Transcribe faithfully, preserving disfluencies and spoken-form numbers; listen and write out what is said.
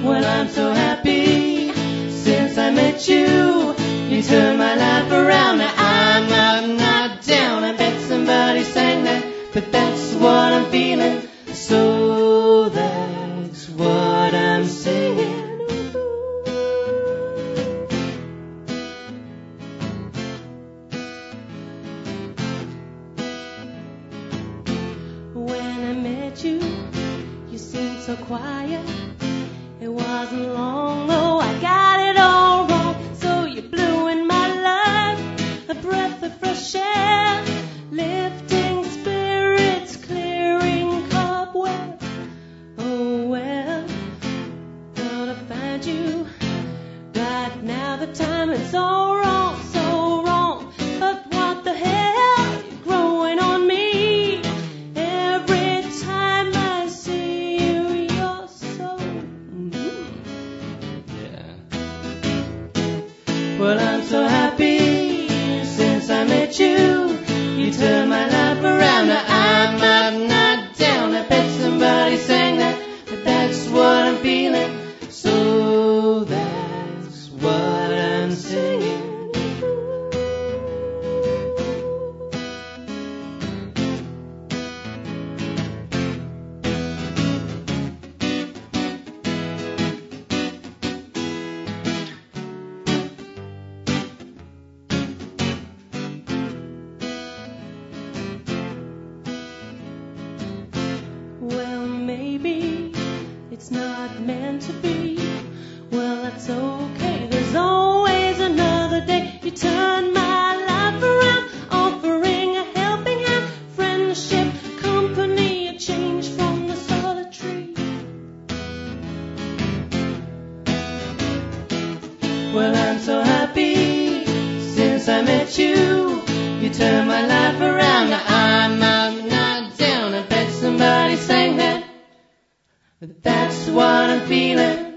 Well, I'm so happy since I met you. You turned my life around. Now I'm up, not down. I bet somebody sang that, but that's what I'm feeling. So that's what I'm singing. When I met you, you seemed so quiet. It wasn't long though, I got it all wrong. So you blew in my life, a breath of fresh air, lifting spirits, clearing cobwebs. Oh well, thought I'd find you. Right now the time is so wrong, so wrong. But what the hell, you're growing on me. Every time I see you, you're so well, I'm so happy since I met you. You turned my life around. Now I'm up, not down. I bet somebody sang that, but that's what I'm feeling. So that's what I'm singing. Well, maybe it's not meant to be. Well, that's okay. There's always another day. You turn my life around, offering a helping hand, friendship, company, a change from the solitary. Well, I'm so happy since I met you. You turned my life around. Now I'm up, not down. I bet somebody sang that, but that's what I'm feeling.